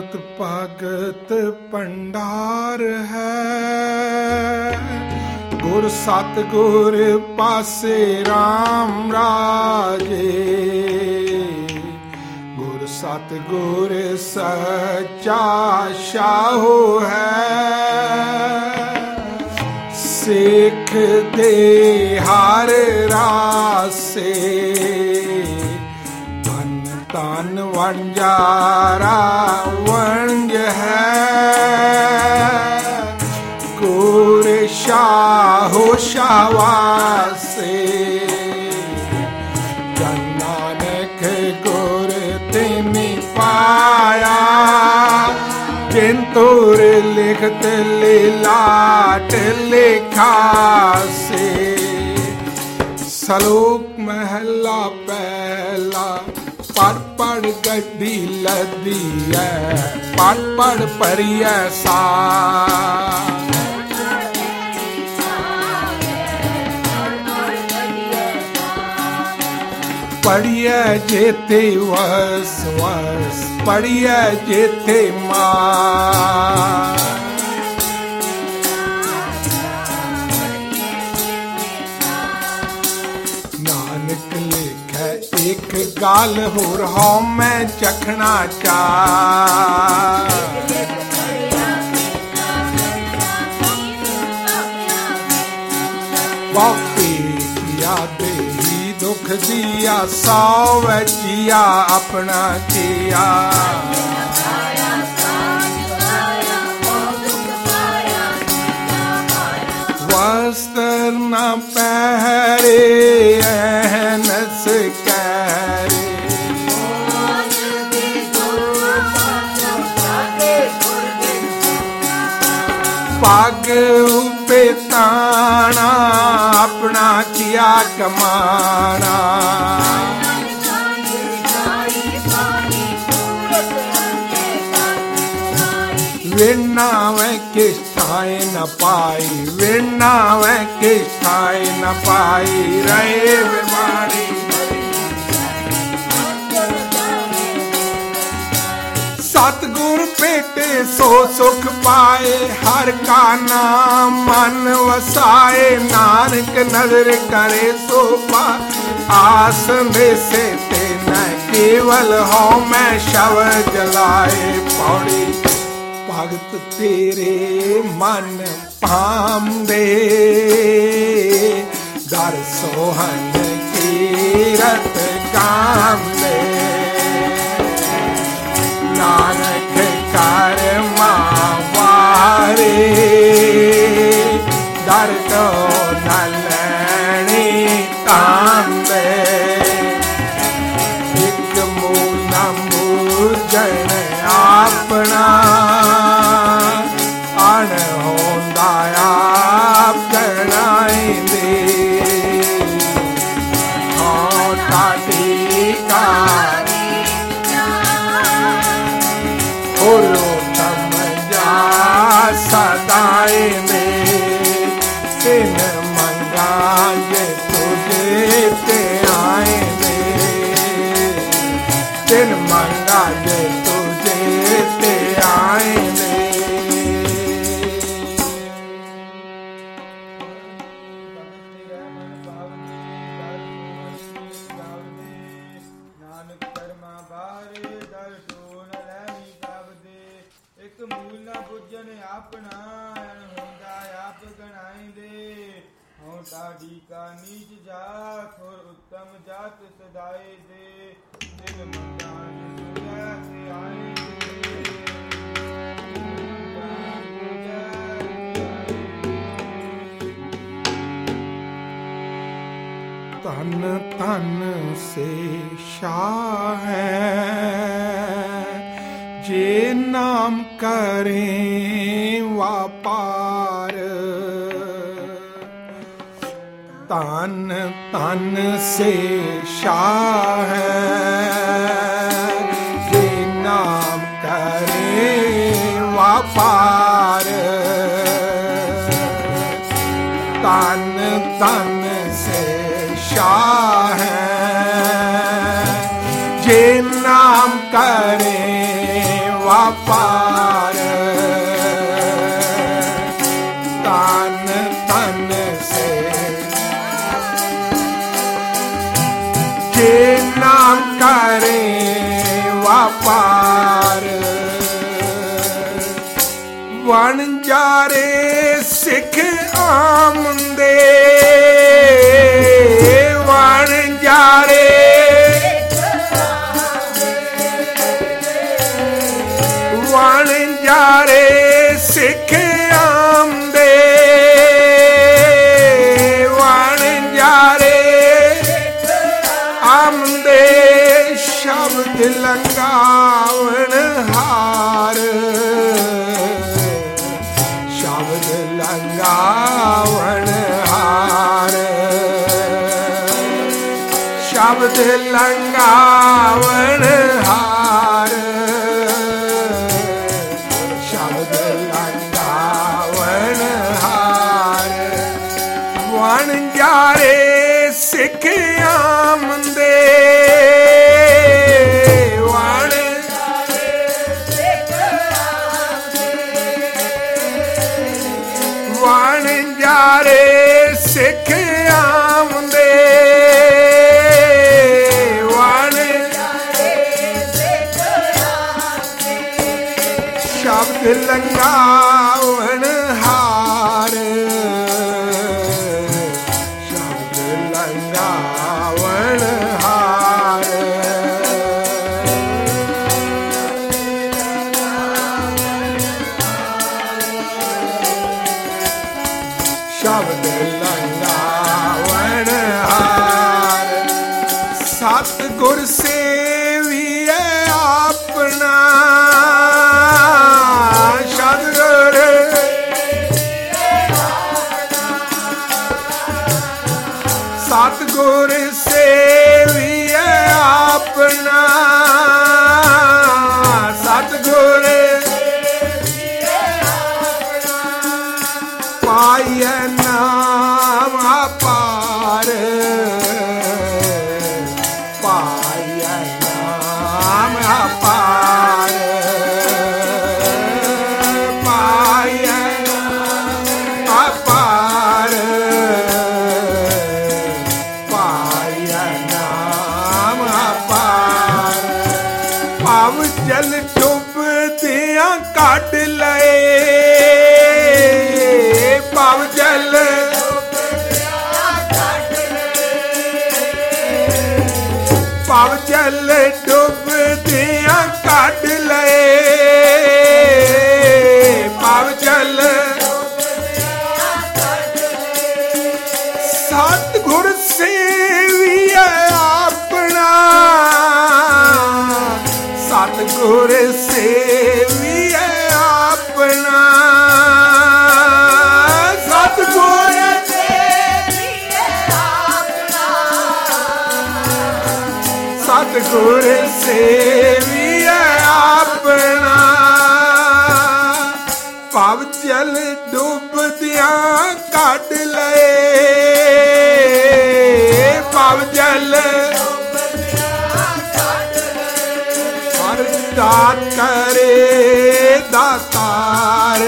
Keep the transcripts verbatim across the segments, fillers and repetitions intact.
संत भगत भंडार है, गुर सतगुर पासे राम राजे। गुर सतगुर सच्चा शाहो है, सिख दे हर रासे। तन वंजारा वंज है, गुर शाहो शावासे। जन नानक गुर तिनि पाया, जिन तुर लिखत लीलाट लिखासे। सलोक महला पहला, पढ़ पढ़ गड्डी लदी है, पढ़ पढ़ परिया सा। पढ़िया जेते वस वस, पढ़िया जेते मां। नानक लिखे एक गाल होर हौ मैं चखना चाह। बापे किया देही दुख दिया, सौ वजिया अपना किया। वस्त्र न पहरे एहनस करे, पग उपे ताना अपना किया कमाना। विना वै किस ठाए न पाई, विना वै किस ठाए न पाई। रहे बीमारी सतगुर पेटे सो सुख पाए, हर का नाम मन वसाए। नानक नजर करे सो पाए, आस से ते न केवल हो मैं शव जलाए। पौड़ी भगत तेरे मन पामदे, दर सोहन कीरत काम दे। नानक कर मावारे, दर तो न लैनी काम दे। एक मूल न मूजन अपना, अण होंदा आप गणाइंदे। हाँ ताटी कारी होरो तमजा सदाए में। तिन मंगा ये तुझे ते आए में, तिन मंगा ये तुझे ते आए में। अपना होंदा आप गणाइंदे। हों ताड़ी का नीच जात और उत्तम जात सदाए दे। दिल मंदान दुनिया से आए तन तन से शाह है, जे नाम करें वापार। तन तन से शाह है, जे नाम करें वापार। तन तन से शाह है, जे नाम करें वापार। वापार तन तन से जे नाम करे वापार वणजारे सिख आमदे वणजारे वणजारे सिख आमदे वणजारे आमदे शब्द लंगावण हार शब्द लंगावण हार शब्द लंगावण हार शब्द लंगावण हार वणजारे सिख आमदे वणजारे सिख आमदे शब्द लंगावण हार शब्द लंगावण हार शब्द लंगावण हार सतगुर सेविए अपना सतगुर सतगुर सेविए अपना सतगुर पाइए नाम अपार पाइए नाम अपार पाइए अपार पाइए नाम अपार पाव जल डुबदियां कट लए पाव जल पाव जल डुबदियां कट लए पाव जल सतगुर सेविए अपना सतगुर सेविए अपना सतगुर सतगुर सेविए अपना पाव जल डुबदियां कट लए पाव जल हर दात करे दातार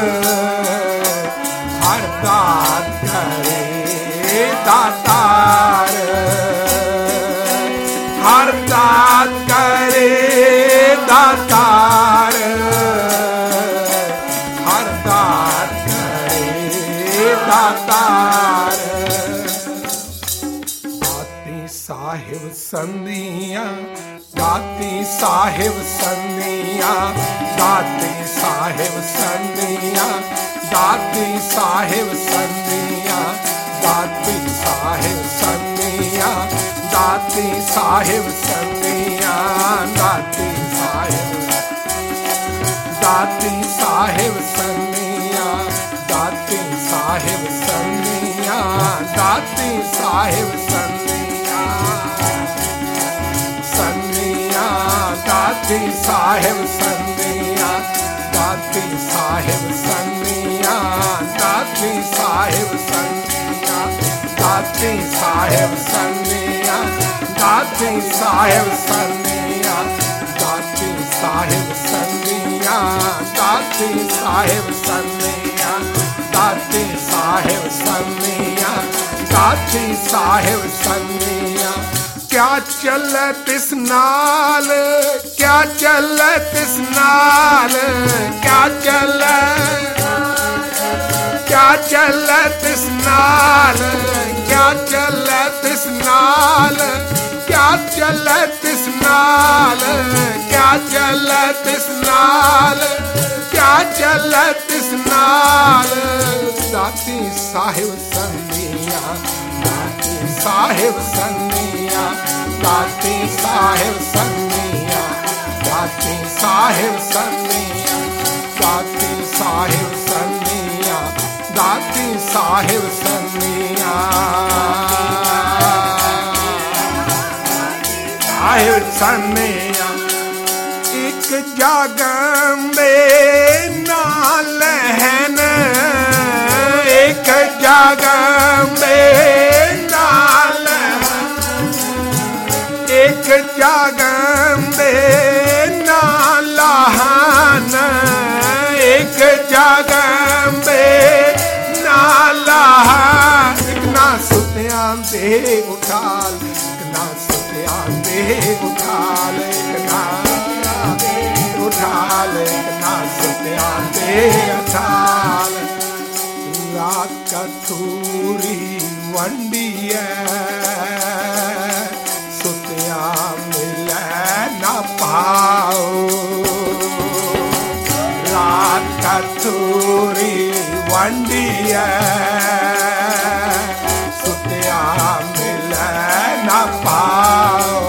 हर दात करे दातार हर दात करे दातार हर दात करे दातार दाती साहिब संदियां दाती साहिब संदियां दाती साहिब संदियां दाती साहिब संदियां दाती साहिब संदियां दाती साहिब संदियां दाती साहिब दाती साहिब संदियां दाती साहिब संदियां दाती साहिब संदियां संदियां दाती साहिब संदियां दाती साहिब संदियां दाती साहिब संदियां दाती साहिब संदियां दाती साहिब संदियां दाती साहिब संदियां दाती साहिब सन्निया, दाती साहिब सन्निया, दाती साहिब सन्निया। क्या चले तिस नाल, क्या चले तिस नाल, क्या चले, क्या चले तिस नाल, क्या चले तिस नाल, क्या चले तिस नाल, क्या चले तिस नाल, क्या चले तिस नाल। दाती साहिब सन्निया, दाती साहिब सन्निया, दाती साहिब सन्निया, दाती साहिब सन्निया, दाती साहिब सन्निया, दाती साहिब सन्निया, साहिब सन्निया। एक जागंदे नाल हैन, एक जागंदे नाल, एक जागंदे नाल हन, एक जागंदे नाल हन। एक ना सुत्या दे उठाल, एक ना सुत्या दे उठाल, एक ना उठाल, एक ना सुत्या दे उठाल। रात कतूरी वंडिया सुत्या मिले न पाओ, रात कतूरी वंडिया सुत्या मिले न पाओ,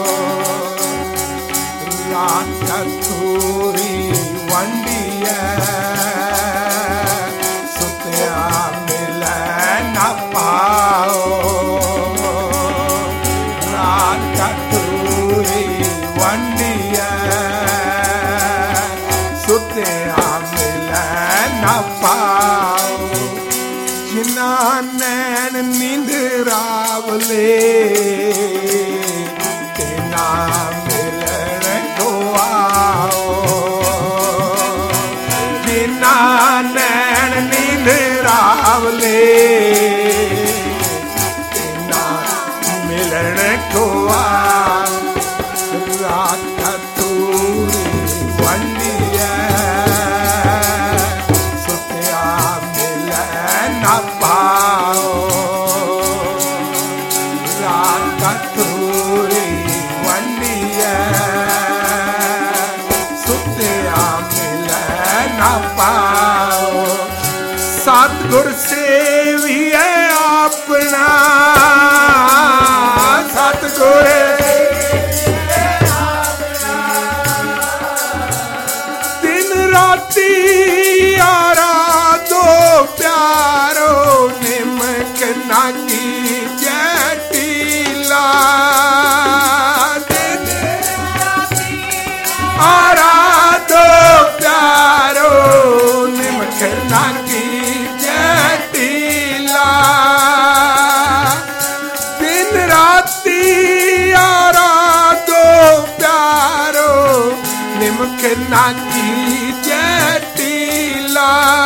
रात कतूरी वंडिया सुत्या मिले न पाओ, रात कतूरी वंडिया सुत्या मिले न पाओ। जिना नैन नींद रावले तेना मिलन को आओ, जिना नैन नींद रावले तेना मिलन को आओ। रात कतूरी वंडिया सुत्या मिलन न पाओ, रात कतूरी वंडिया सुत्या मिलन न पाओ। सतगुर सेविए अपना, सतगुर दिन राती आराधो प्यारो, निमक ना की जटीला। दिन आराधो प्यारो, निमक ना की जटीला। दिन राती आराधो प्यारो, निमक ना की जटीला।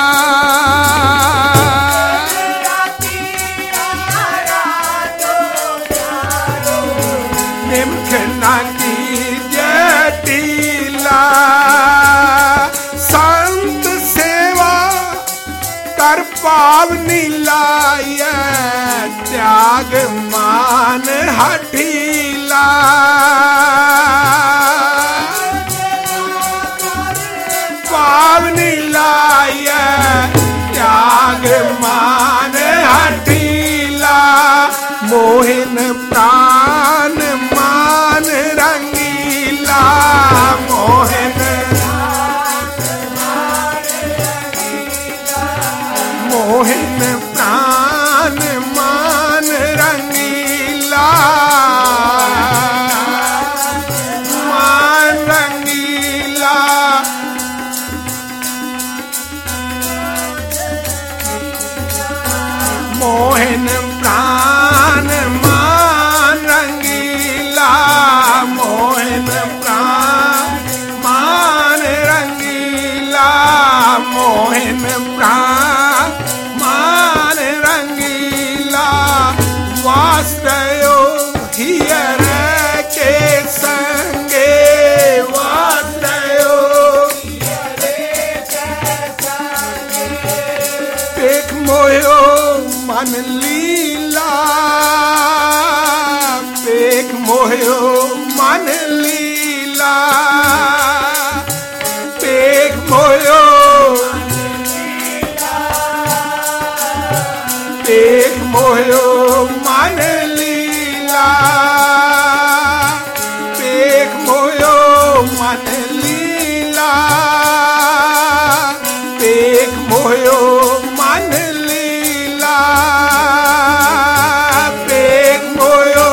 निमक ना की जटीला। संत सेवा कर पावनी लाय, त्याग मान हठीला। पावनी लाय त्याग मान हठीला। मोहिन प्राण मान रंगीला, मोहिन मोहिन प्राण मान रंगीला, मान रंगीला। मोहिन प्राण मान मन लीला पेख मोहियो मन लीला पेख मोहियो पेख मोहियो मन लीला पेख मोहियो मन लीला पेख मोहियो मन लीला पेख मोहियो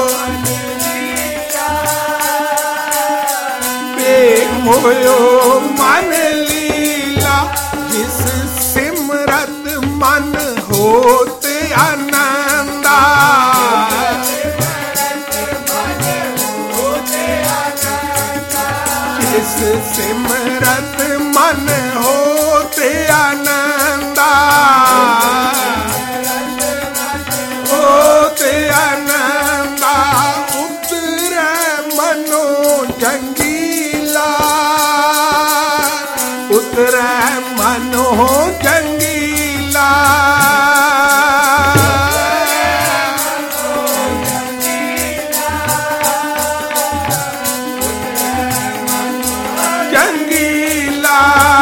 पेख मोहियो मन लीला जिस सिमरत मन होते आनंदा जिस सिमरत मन होते आनंदा होते आनंदा उतरे मनो जंगीला उतरे मनो जंगीला जंगीला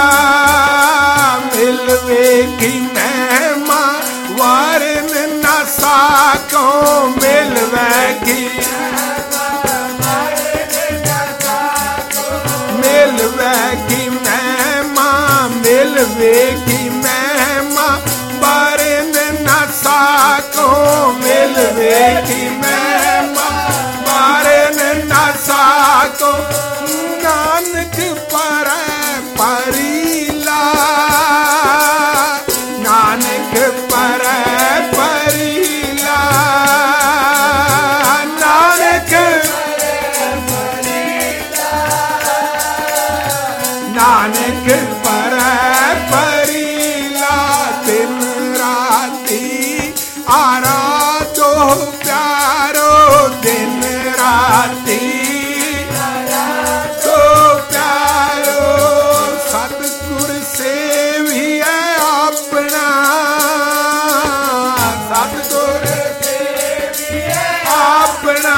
मिलवे की महिमा वारन न साको मिलवे की मिलवे की महिमा मिलवे की महिमा वारन न साको मिलवे की महिमा वारन न साको नानक पर परीला नानक पर परीला नानक नानक पर परीला दिन राती आराधो प्यारो दिन राती तो प्यारो सतगुर सेवी है अपना सतगुर सेवी है अपना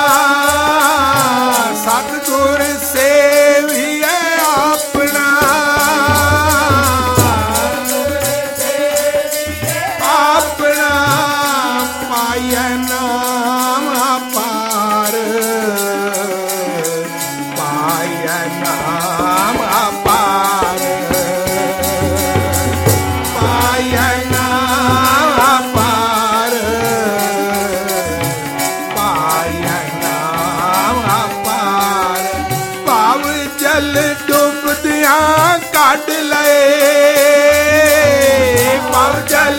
सतगुर सेवी है अपना अपना पाय नाम अपार पाय नाम अपार पाय नाम अपार पाय नाम अपार पाव जल डुबदिया काट ले पाव जल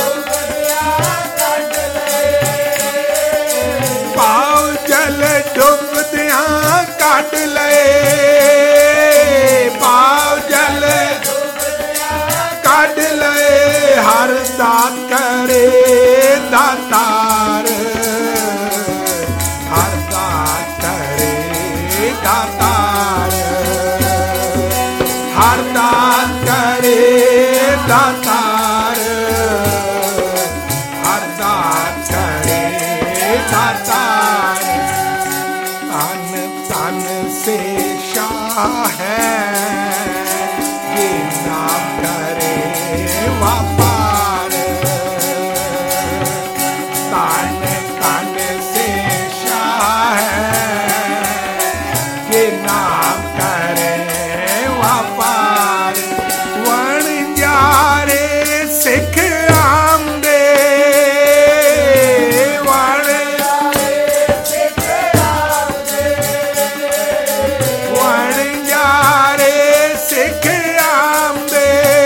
पाव जल डुबदिया काट ले पाव जल काट ले हर दात करे दातार हर दात करे दातार हर दात करे दातार हर दात करे दातार तन तन से शाह है ये नाम करे व्यापार तन तन से शाह है ये नाम करे व्यापार वण जारे सिख आमदे वण वण जारे सिख आमदे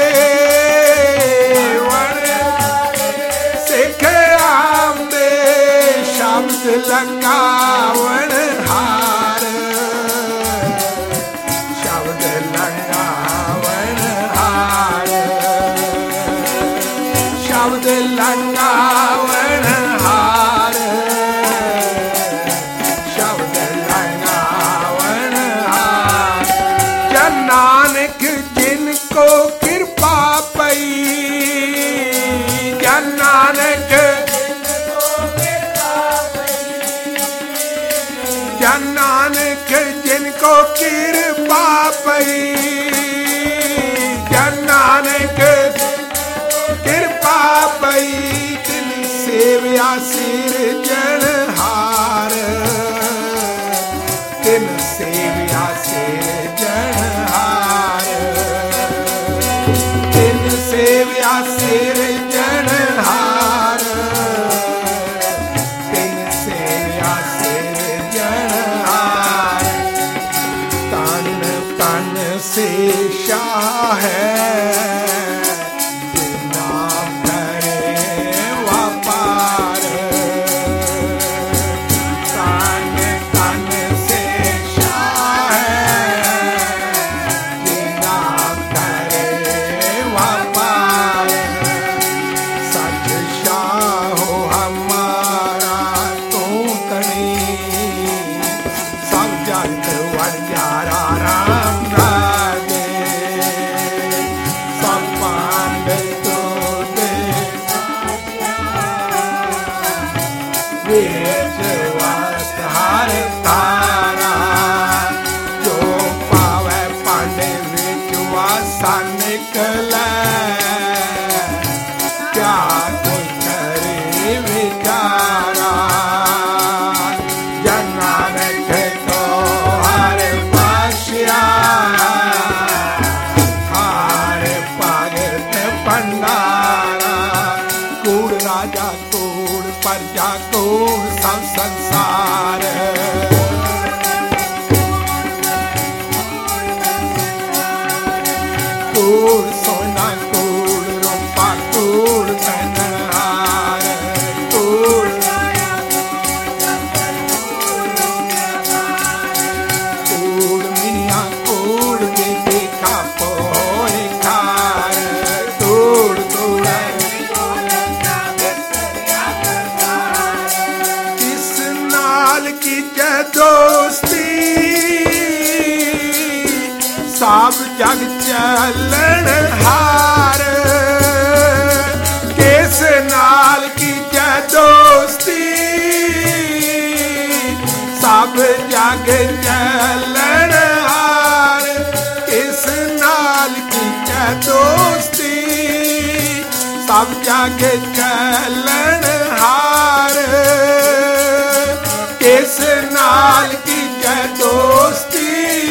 वण सिख आमदे शब्द लंगावण हार शब्द लंगावण हार शब्द लंगावण हार शब्द लंगावण हार जन नानक जिनको कृपा पई जन नानक जन नानक जिनको कृपा पई, जन नानक कृपा पई, तिन सेविया सिरजनहार, तिन सेविया सिरजनहार, तिन सेविया सिरजनहार, तिन सेविया सिरजनहार। तन तन से शाह है सब जग चलन हार, किस नाल की दोस्ती, सब जग चलन हार, किस नाल की दोस्ती, सब जग चलन हार, किस नाल की दोस्ती,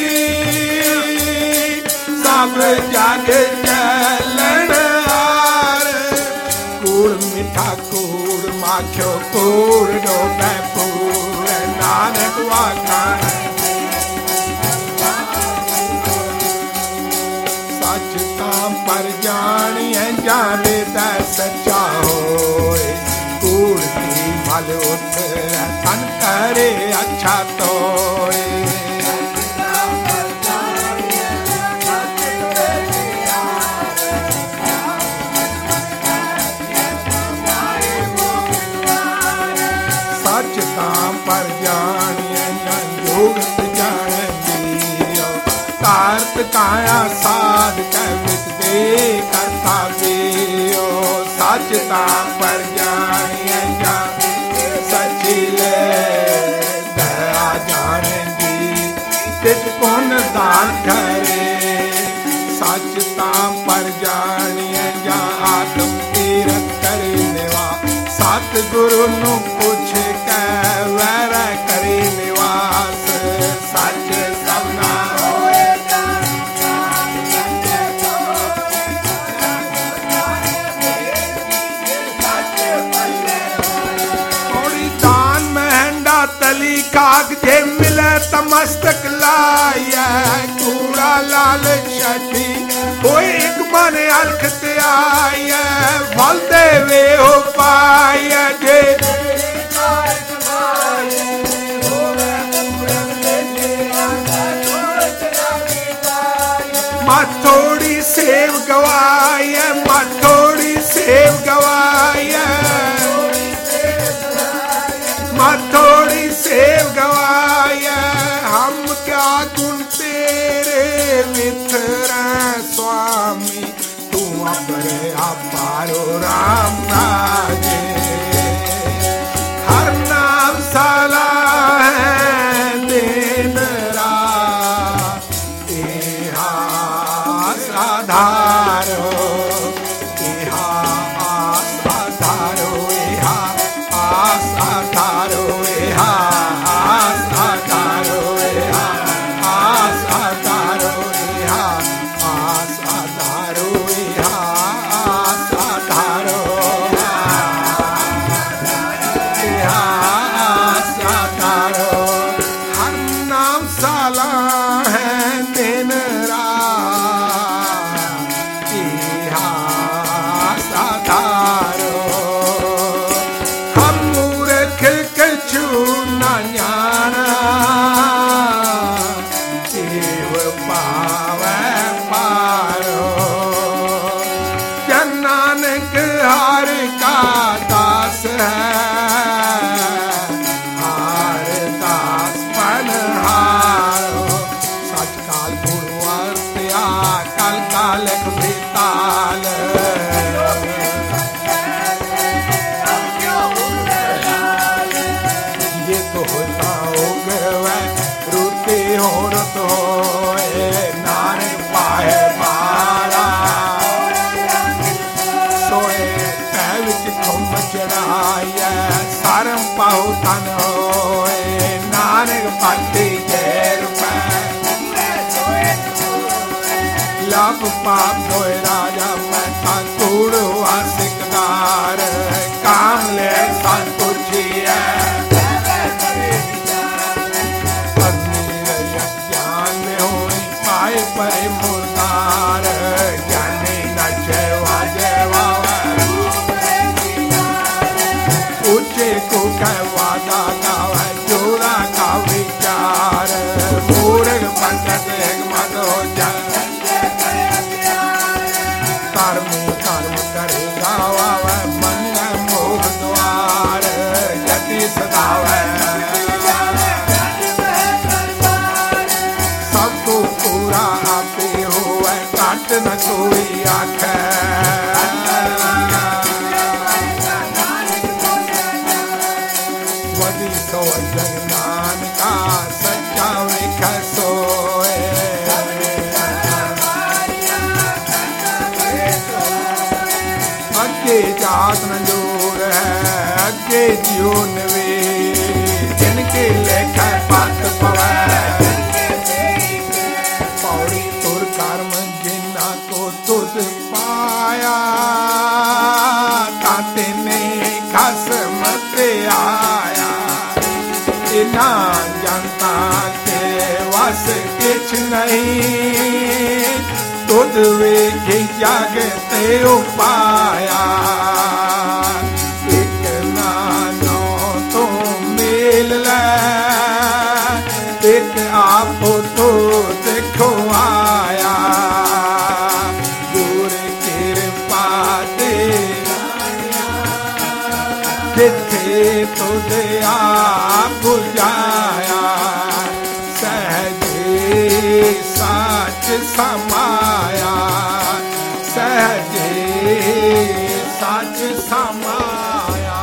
सब जग चलन हार। कूड़ मिठा कूड़ माखियो कूड़ डोबे पूर, नानक वाखाण सच तां पर जानिए जाने दा सच्चा होए, कूड़ की मल उतरे तन करे अच्छा तोए, पर जानिए जोगत जाने दियो, तारत काया साध कै वित दे करता दियो, सच ताम पर जानिए सचिले दया जाने दी, तित पुन दान करे, सच ताम पर जानिए जा आत्म तीरथ करे निवा, सतगुरु नु पुछ के वैर करे निवास, सच सबना होएगा थोड़ी दान महंडा तली काग जे मिले तमस्तक लाया, कूड़ा लाल छठी कोई एक मन अलख ते आया, फल देवे हो पाया जे माथोड़ी सेव गवाया, माथोड़ी सेव गवाया, माथोड़ी सेव गवाया, हम क्या गुण तेरे मित्र स्वामी, तू अपने अपारो राम राजे, हर नाम साला है होता उगवे रुते होरत होए नानक पाए मारा सोए पै विच खुंब चढ़ाया सारम पाओ तन होए नानक पाती जैर पै लाभ पाप होए राजा मैं कूड़ वासिकदार काम ले संतुचिया ज्ञान में होई पाए परे मुर्दार ज्ञानी नचे वाजे वावा ऊंचे को कह वादा गावे जोड़ा का विचार मूर्ख पंडित हिकमत हो जाए कर्म कर्म करेगा वावे मन मोह द्वार यति सदावे सबको पूरा आपे होवे काट न कोई आखे वदी सो जगनान का सच्चा विख सोए अगे जात न जोर है अगे जियो नवे जिनके लेखा पत पवै पौड़ी तुर कर्म जिन्ना को तुझ पाया ताते ने खसम ते आया इना जनता के वस किछ नहीं तुद वेखी जागते उपाया एक नानो तो मिल ले एक आप तो देखो आया गुर कृपा दे जिथे तुद आप जाया सहजे साच समाया सहजे साच समाया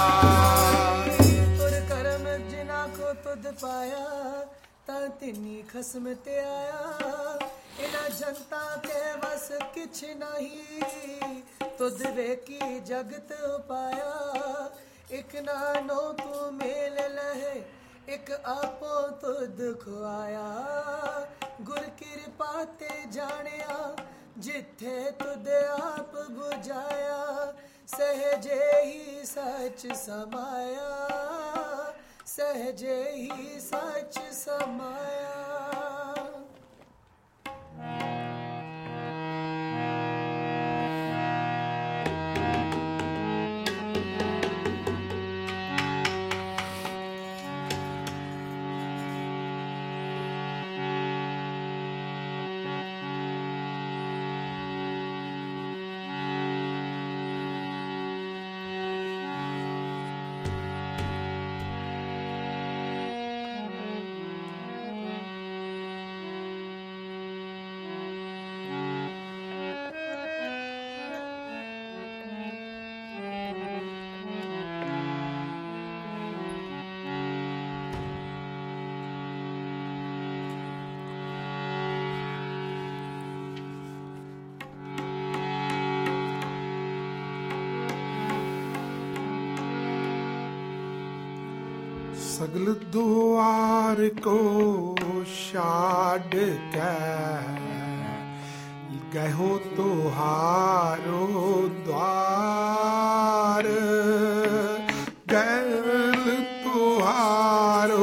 तुर कर्म जिना को तुद पाया ता तिनी खसम ते आया इना जनता के वस किछ नहीं तुद वेकी जगत पाया एक नानो तू मेल लहे एक आपो तुद खुआया गुर कृपा ते जानिया जिथे तुद आप बुझाया सहजे ही सच समाया सहजे ही सच समाया सगल द्वार को छाड़ के गहो तुहारो द्वार गैल तुहारो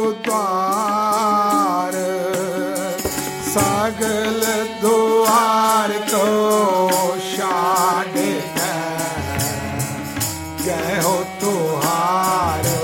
द्वार सगल द्वार को छाड़ के गहो तुहारो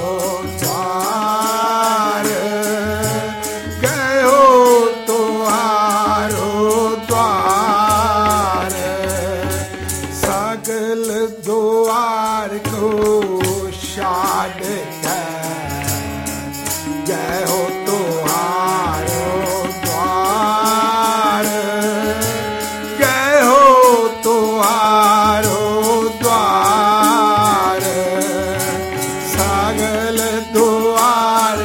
द्वार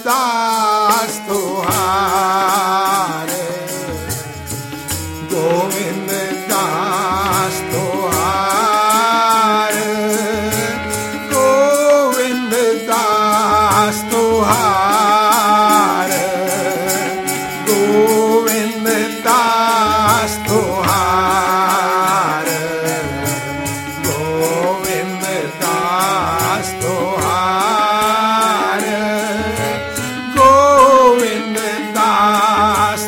दास तुहार गोविंद दास तुहार गोविंद दास तुहार गोविंद दास तुहार गोविंद दास तुहार गोविंद दास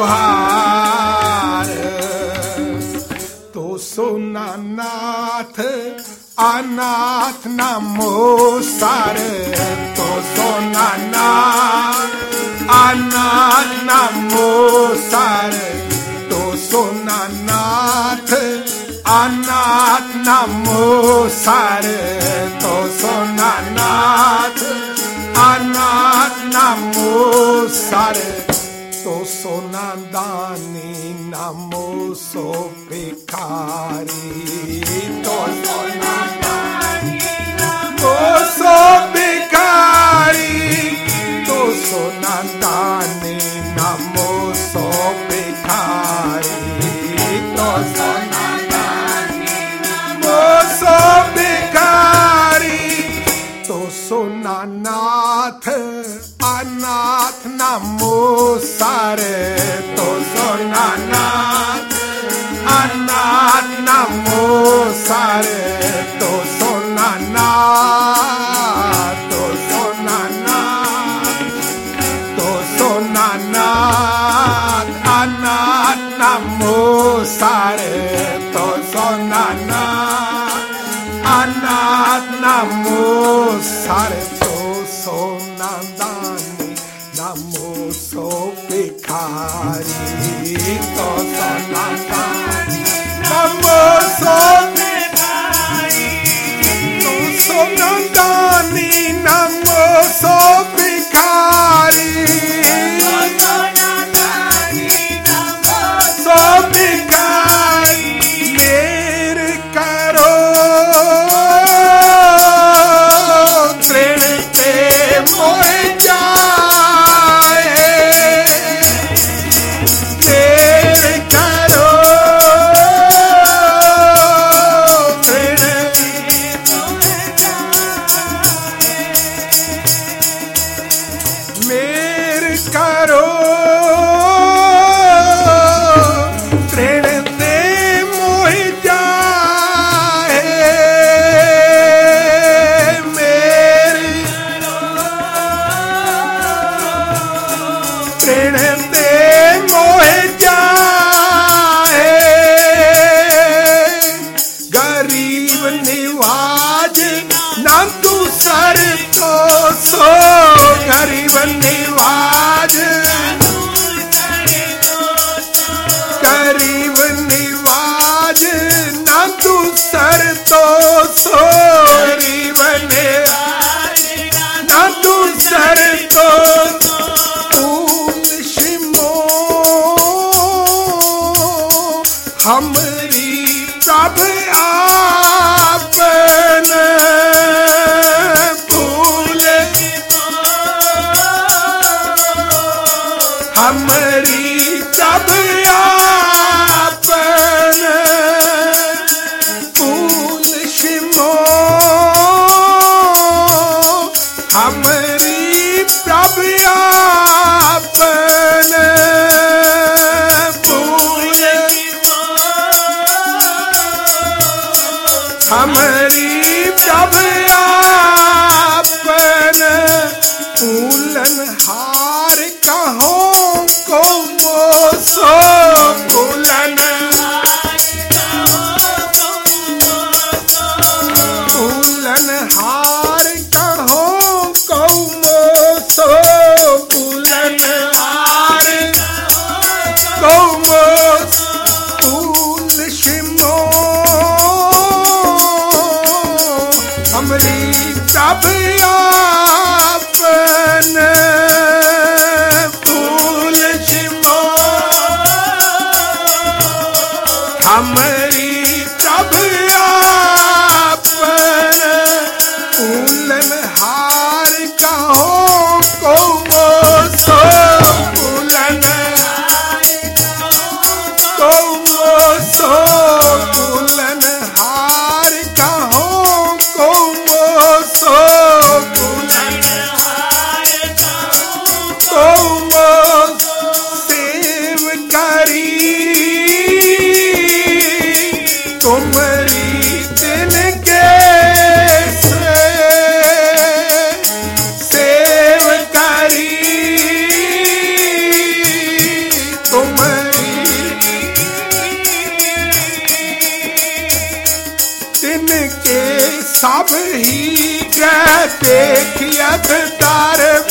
तुहार तो सोना नाथ अनाथ नमो सार तो सोना नाथ अनाथ नमो सार तो सोना नाथ अनाथ नमो सार तो सोना नाथ अनाथ नमो सार तो सोना दानी नमो सो भिखारी तो सोना दानी नमो सो भिखारी तो सोना दानी नमो सो भिखारी तो सोना दानी नमो सो भिखारी तो सोना नाथ अनाथ नमो सारे तो सोना नाथ अनाथ नमो सारे तो सोना नाथ तो सोना नाथ तो सोना नाथ अनाथ नमो सारे तो सोना नाथ अनाथ नमो सारे तो सोना दानी नमो सो भिखारी तो सोना दानी नमो सो भिखारी तो सोना दानी नमो सो भिखारी तो सोना दानी नमो सो भिखारी मेरे करो तृण पे मोह जाए तेरे करो तृण पे मोह जाए मेरे करो तृण पे मोह जाए मेरे तृण ते मोह जाए गरीब निवाज ना तू सर तो सो गरीब निवाज गरीब निवाज ना तू सर तो सो गरीब निवाज ना तू सर तो हमरी प्रभ आपन भूल हमरी प्रभ आपन भूल शिमो हमरी प्रभ आपन हमरी प्रभ आपन फूलन हार कहो को वो सो फूलन फूलन हार कहो को वो सो फूलन हार को वो फूल शिमो हमरी प्रभ आपन फूल शिमो हमरी प्रभ आपन फूलन हार कहो को वो सेव करी तुमरी तिनके सेव करी तुमरी तिनके सब ही ग्रह देखियत दरब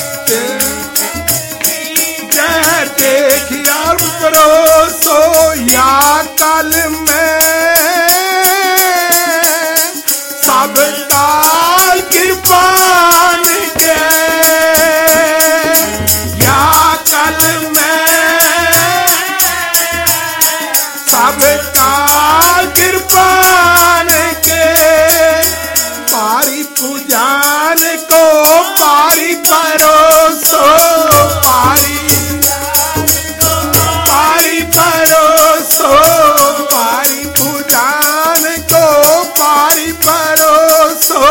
ग्रह देखिया परोसो या कल में सब काल कृपान के या कल में सब काल कृपान के पारी पूजान को पारी परोसो पारी पारी परोसो पारी पूजान को पारी परोसो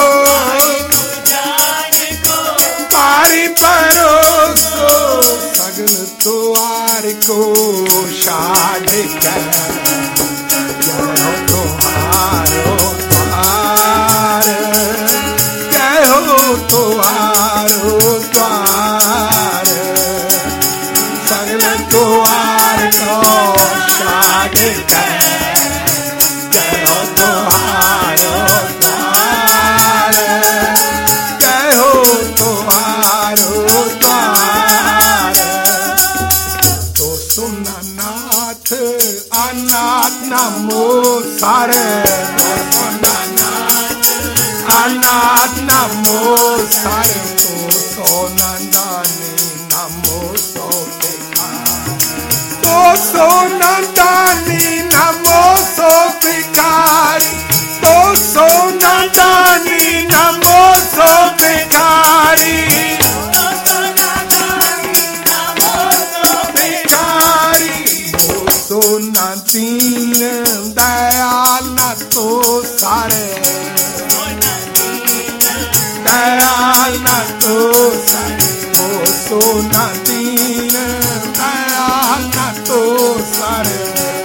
पारी परोसो सगल तुआर को शाद कर तुम्हारो द्वार तुहारो द्वार सगल तुहार को शाद कर कहो तुहारो द्वार कहो तुहारो द्वार तो सुना नाथ अनाथ नमो सारे तो सुना अनाथ नमो सारे तो सोना दानी नमो सो तो सोना दानी नमो सो भिखारी तो सोना दानी नमो सो भिखारी भिखारी सोना दीन दयाल न तो सारे दयाल न तो सारे वो सोना दीन दयाल न तो सारे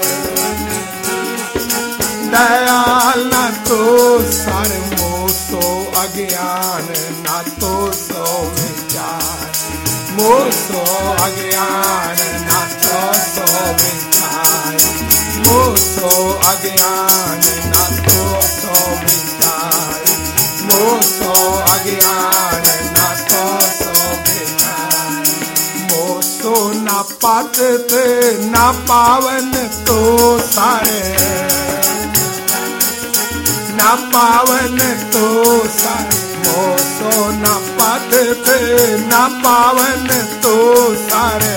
दयाल न तो सारे मोसो अज्ञान न तो सो विचार मोसो अज्ञान न तो सो विचार मोसो अज्ञान न तो सो विचार मोसो अज्ञान न तो सो विचार मोसो न पात न पावन तो सारे न पावन तो सारे मोसो न पात न पावन तो सारे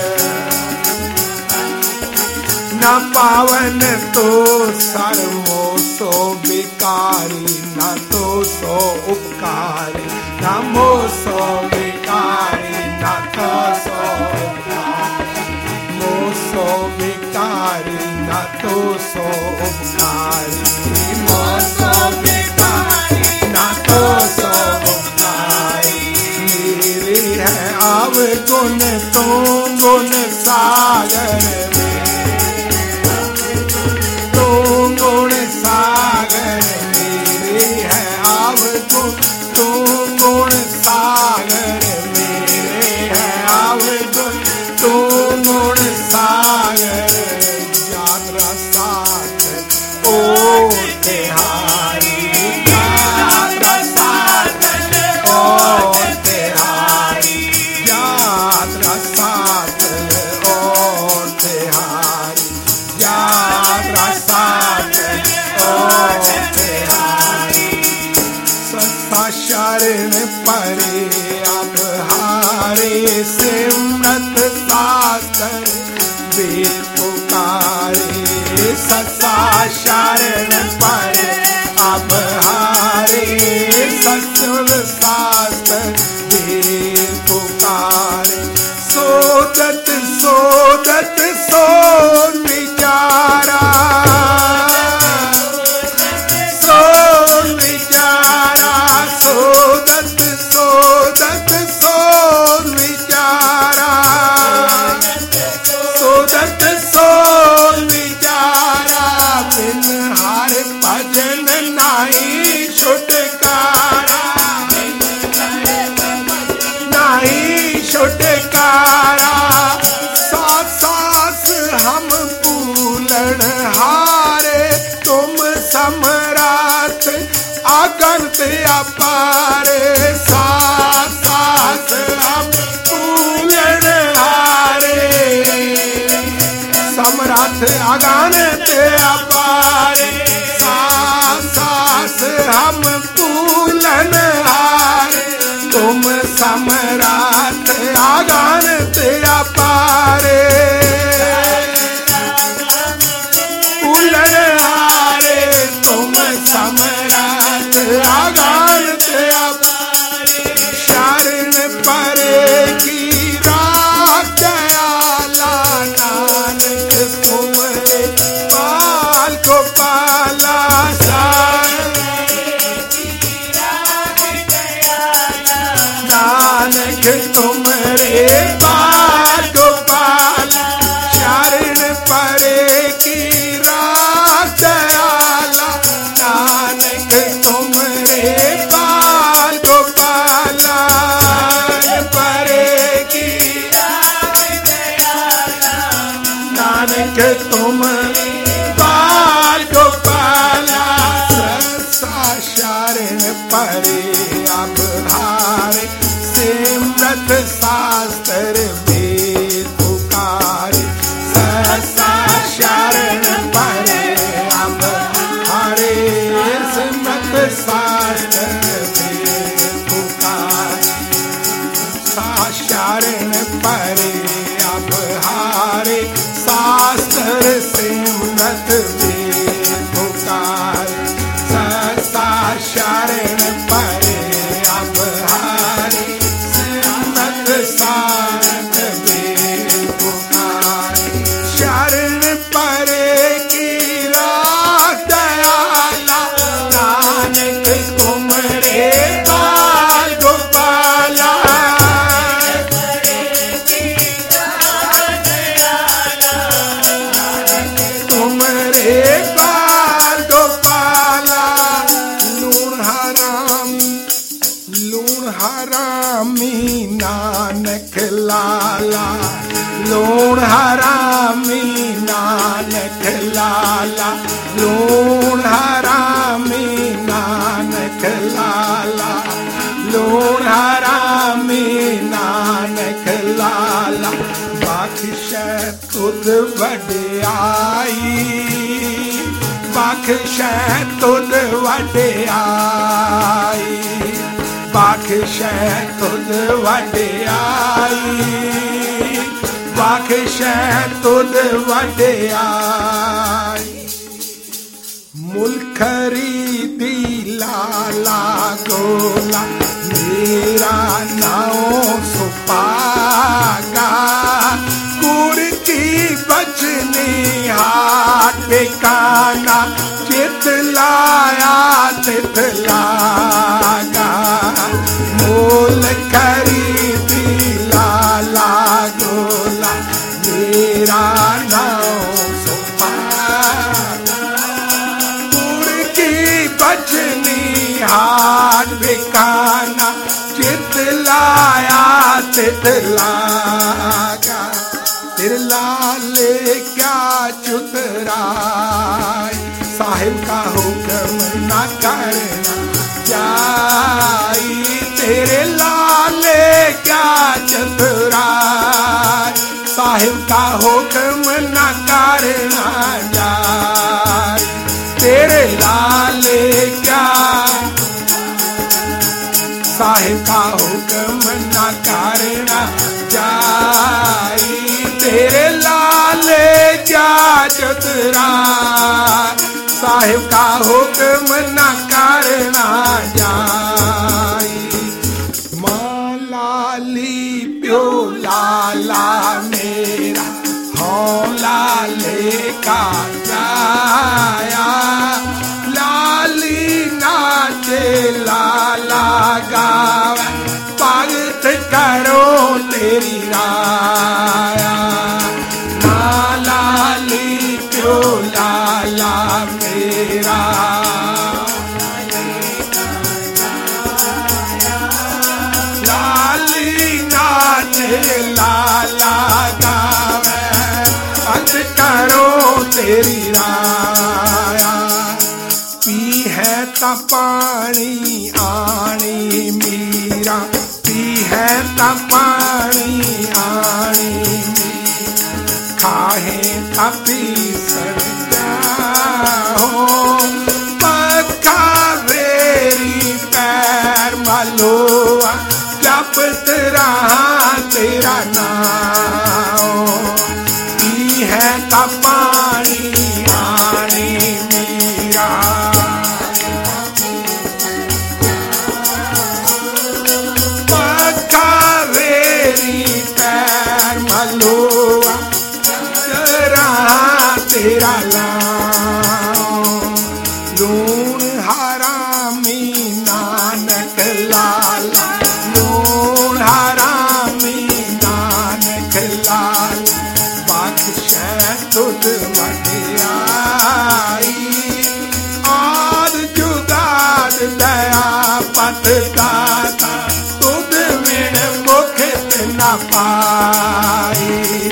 न पावन तो सारे मोसो विकारी न तो सो उपकारी न मोसो विकारी न तो सो उपकारी मोसो विकारी न तो सो उपकारी मोसो विकारी न तो सो उपकारी मेरे है आव गुण तो गुण सागर में तो गुण सागर मेरे है आव गुण तो गुण सागर मेरे है आव गुण तो गुण सागर यात्रा साथ ओ तिहारी यात्रा साथ ओ तिहारी यात्रा साथ ओ तिहारी यात्रा साथ ओ तिहारी सत्ता शरण परे अब हारे सिमरत शास्त्र वेद पुकारे सत्ता शरण परे अब हारे सत्संग शास्त्र वेद पुकारे सोदत सोदत सोन विचारा सोन विचारा सोदत सोदत सोन विचारा प्यारा सास सास हम पूलन हारे तुम समरात अगणित अपारे सास सास हम पूलन हारे समरात अगणित अपारे सास सास हम पूलन हारे तुम समरात अगणित अपारे पूलन हारे तुम समरात अगणित अपारे शरण परे की रात दयाला नानक तुमरे पाल को पाला नानक तुमरे पाल को पाला शरण परे की रात दयाला नानक तुमरे पाल को पाला परे की नानक तुमरे पाल को पाला सरसा शरण परे अब हारे सिमरत शास्त्र वेद पुकारे सरसा शरण परे अब हारे सिमरत शास्त्र वेद पुकारे शरण परे अब हारे शास्त्र सिमरत वेद पुकारे सरसा शरण परे अब हारे सिमरत शास्त्र वेद पुकारे शरण परे की रात दयाला नानक तुमरे पाल गोपाला तुमरे पाल गोपाला लूण हराम लूण हरामी नानक लाला लूण हरामी नानक लाला लूण हरामी नानक लाला लूण हरामी नानक लाला बख्श तुद वड्याई बख्श तुद वड्याई बख्श तुद वड्याई बख्श तुद वड्याई मुलखरी दी लाला गोला मेरा नाम सुपागा कुर की बचनी हाथ ठिकाना चित लाया तित लागा मोल खरीदी लाला गोला मेरा नाम सुपागा कुर की बचनी हाथ ठिकाना चित लाया तित लागा तेरे लाले क्या चुतराय साहिब का हुक्म ना करना जाई तेरे लाले क्या चतुराय साहिब का हुक्म ना करना जाई तेरे लाले क्या साहिब का हुक्म ना करना जाई तेरे लाले क्या चतुराय साहिब का हुक्म न करना जाई माँ लाली प्यो लाला मेरा हो लाले का जाया लाली नाचे लाला गावा पागत करो तेरी राया लाली क्यों लाला मेरा लाली नाचे ला तेरी राया पी है ता पानी आनी मीरा पी है ता पानी आनी खाहे ता पी सकता हो पक्का वेरी पैर मलोआ जप तेरा तेरा नाम पी है ता पानी आनी मीरा पक्का वेरी पैर मलोआ तेरा तेरा नाम लूण हरामी नानक लाला लूण हरामी नानक लाल बख्शै तुद वडियाई आद जुगाद दया पत दाता तुद बिन मुख न पाई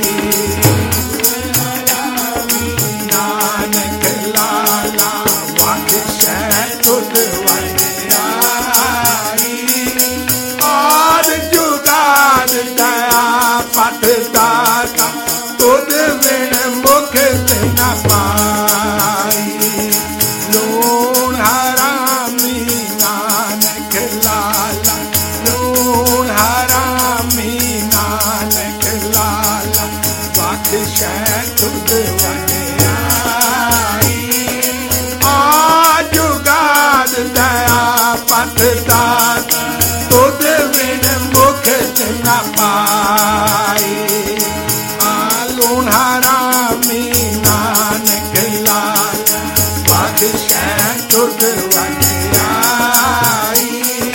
नानक लाला बख्शै तुद वडियाई आद जुगाद दया पत दाता तुद बिन मुख न पाई लूण हरामी नानक लाला लूण हरामी नानक लाला बख्शै तुद वडियाई आ जुगाद दया पत दाता तुद बिन मुख न पाई लूण हरामी नानक लाल बख्शै तुद वडियाई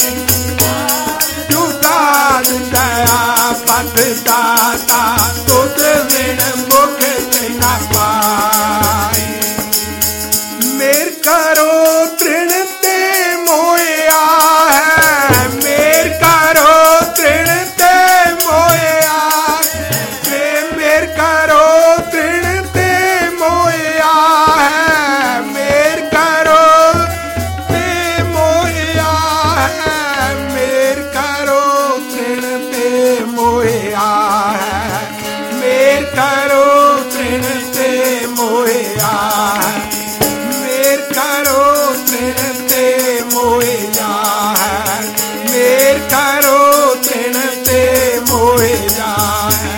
जुगाद दया पत दाता तुद बिन मुख न पाई मेर करो तृण ते मोया है मेर करो तृण ते मोया मेर करो तृण ते मोया है मेर करो ते मोया है मेर करो तृण ते मोया है मेर करो तृण ते मोया है मेर करो तृण ते मोया है मेर करो तृण ते मोया है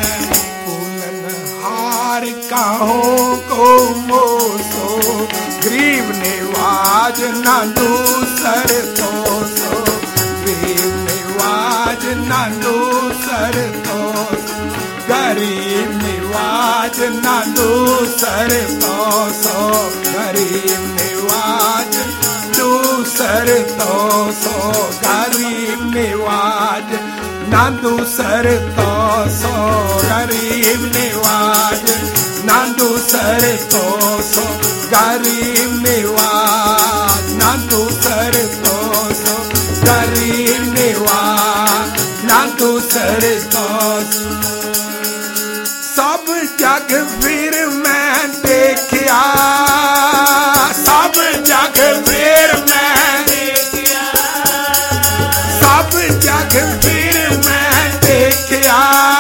हार काहों को मोसो ग्रीव निवाज ना दूसर तो सो ग्रीव निवाज ना दूसर तो गरीब निवाज ना दूसर तो सो गरीब निवाज दूसर तो सो गरीब निवाज ना दूसर तो सो गरीब निवाज ना दूसर तो सो गरीब निवाज ना दूसर तो सो गरीब निवाज ना दूसर तो सब जग फिर मैं देखिया सब जग फिर मैं देखिया सब जग फिर मैं देखिया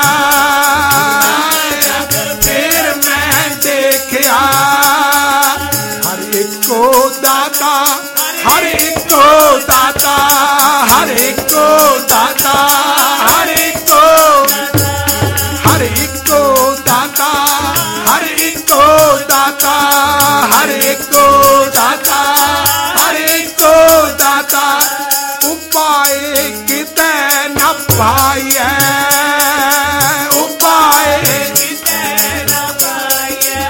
फिर मैं देखिया हर एक को दाता हर एक को दाता हर एक को दाता हर एक को हर एक को दाता हर एक को दाता हर एक को दाता हर एक को दाता उपाय किते न पाइए उपाय किते न पाइए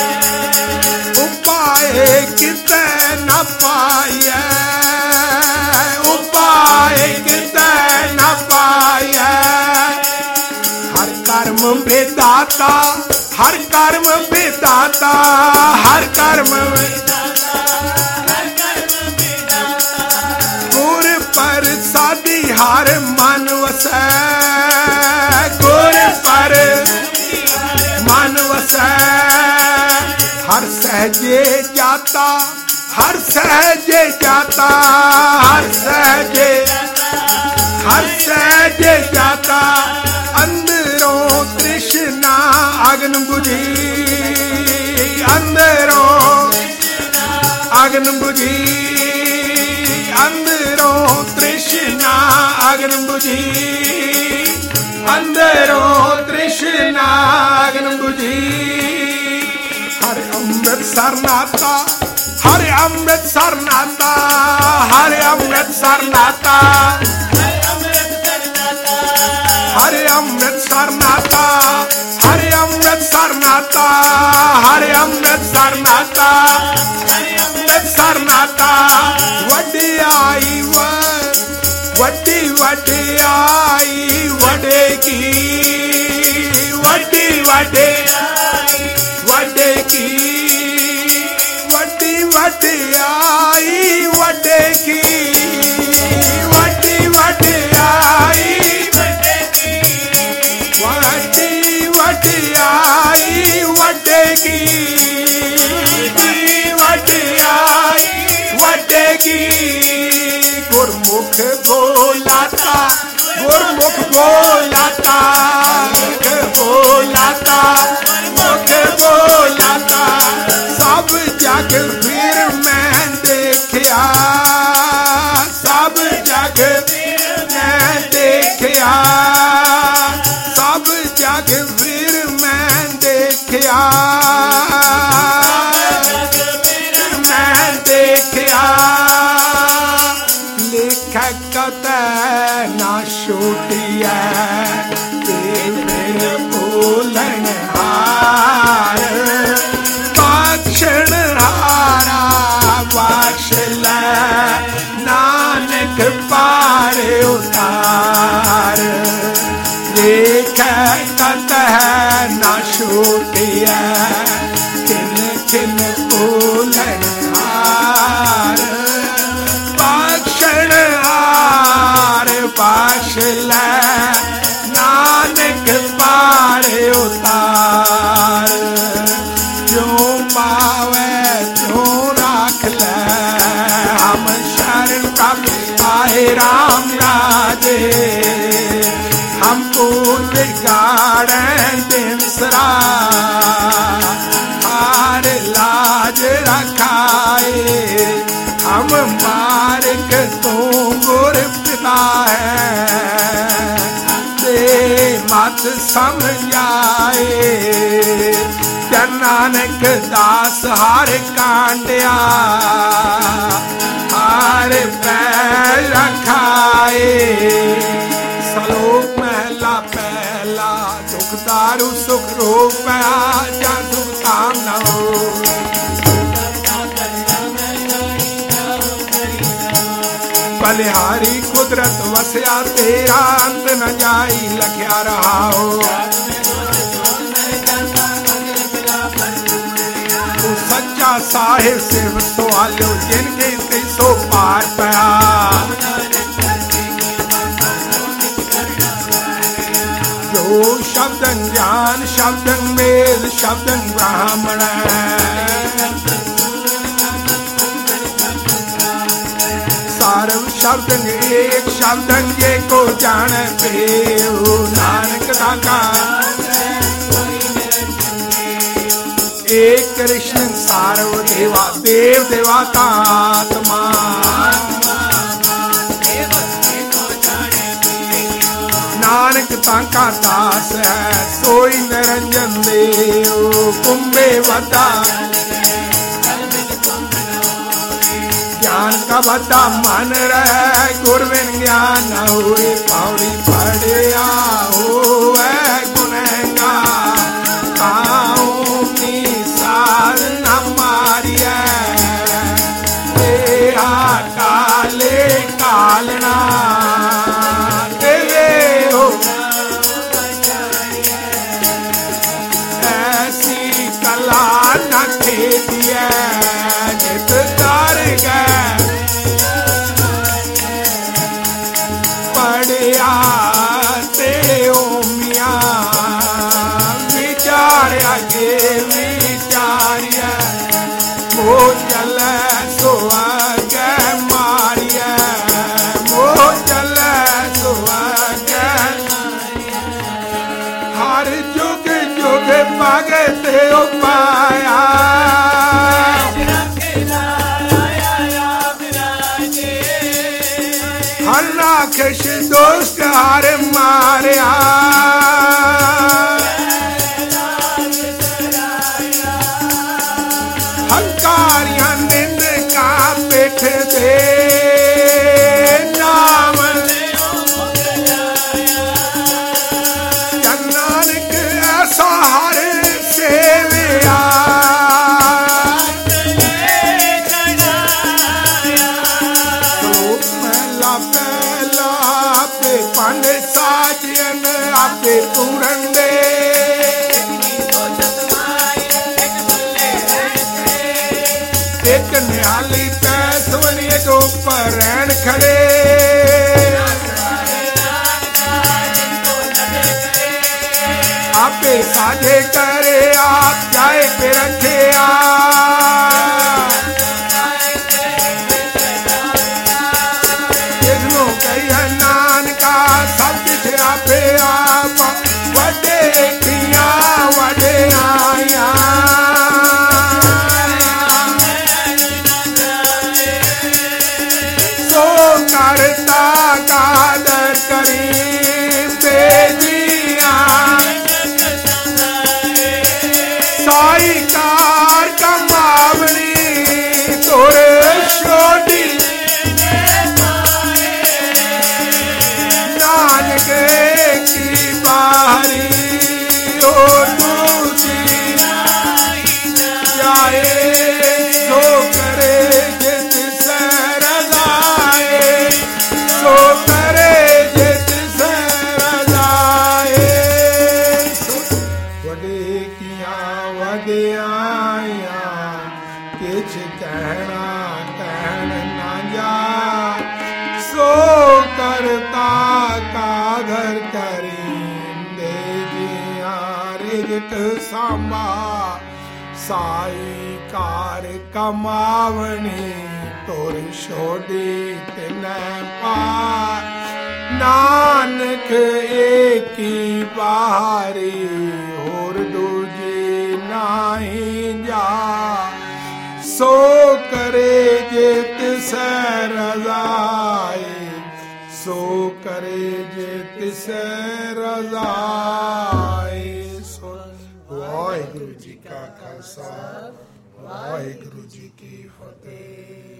उपाय किते न पाइए उपाय किते न पाइए हर कर्म बेदाता हर कर्म बेदाता हर कर्म गुर पर सादी हर मन वसै गुर पर मन वसै हर सहजे जाता हर सहजे जाता हर सहजे हर सहजे जाता अंदरों तृष्णा अग्न बुझी अंदरों अग्न बुझी अंदरों तृष्णा अग्न बुझी अंदरों तृष्णा अग्न बुझी हरे अमृतसर नाता हरे अमृतसर नाता हरे अमृतसर नाता हरे अमृतसर नाता हरे अमृतसर नाता हरे अमृतसर नाता हरे अमृतसर नाता वडियाई व वड्डी वडियाई वडे की वड्डी वडे वडे की वड्डी वडियाई वडे की वड्डी वडियाई वड्डी वडियाई वडे की वडियाई वडे की गुरमुख बोलाता गुरमुख बोलाता मुख बोलाता मुख बोलाता सब जग फिर मैं देखिया सब जग मैं देखिया सब जग फिर मैं देखिया मैं देखिया लेखक कतै ना छोटिया तेरे बोलन हार बाक्षण हारा बाक्ष लै नानक पार उतार लेखक कतै ना छोटिया किन किन बोलन हार बाक्षण हार बाक्ष लै नानक पार उतार क्यों पावे क्यों राख ले हम शरण कब आए राम राजे हमको बिगाड़े बिंसरा हार लाज रखाए हम मार्ग तू गुर पिता है दे मत समझाए जन नानक दास हार कांडिया हार पैर रखाए सलोक महला पहला दुख दारू सुख रोग पया जा दुख काम न हो बलिहारी कुदरत वसया तेरा अंत न जाई लख्या रहा हो तू सच्चा साहिब सिर्फ सवालो जिनके ते सो पार पया जो शब्दन ज्ञान शब्दन वेद शब्दन ब्राह्मण सारव शब्दन एक शब्दन ये को जान पे नानक दाता एक कृष्ण सारव देवा देव देवाता आत्मा नानक ताका दास है सोई निरंजन देव कुंभे वदा ज्ञान का बता मन रहे गुरबिन ज्ञान न हुए पौड़ी पड़िया हो गुनहगा ताऊ सार न मारिया तेरा काले कालना तेरे हो ऐसी कला न खेदिया जित तार गए पड़िया तेरे ओमिया विचार आगे विचारिया मोह चले सो आगे मारिया मोह चले सो आगे हर जुग जुग भगते पाया हर राक्षस दोस्त हार मारिया हंकारियां निंद का पेट दे नाम नानक ऐसा हर सेविया पंड साजन आपे पूरन दे एक निहाली पैसवनी एक ऊपर रहन खड़े आपे साझे करे आप जाए पे रखे जिसनो कही नानका सब कुछ आपे आप वडे किया वडे आया सो करता कादर करी बेदिया साई कार कमावनी तोरे छोड़ी नानक की बारी ओ दूजी जाए सो करे जित से रजाए सो करे जित से रजाए वडे किया वडे आया किछ कहना कहन ना जा सो करता कागर करी दे जिया रिजक सांबा साई कार कमावनी तोर छोड़ी तिन पार नानक एकी बारी होर दूजी नाही जा सो करे जित से रजाए सो करे जित से रजाए सो वाहिगुरु जी का खालसा वाहिगुरु जी की फतेह।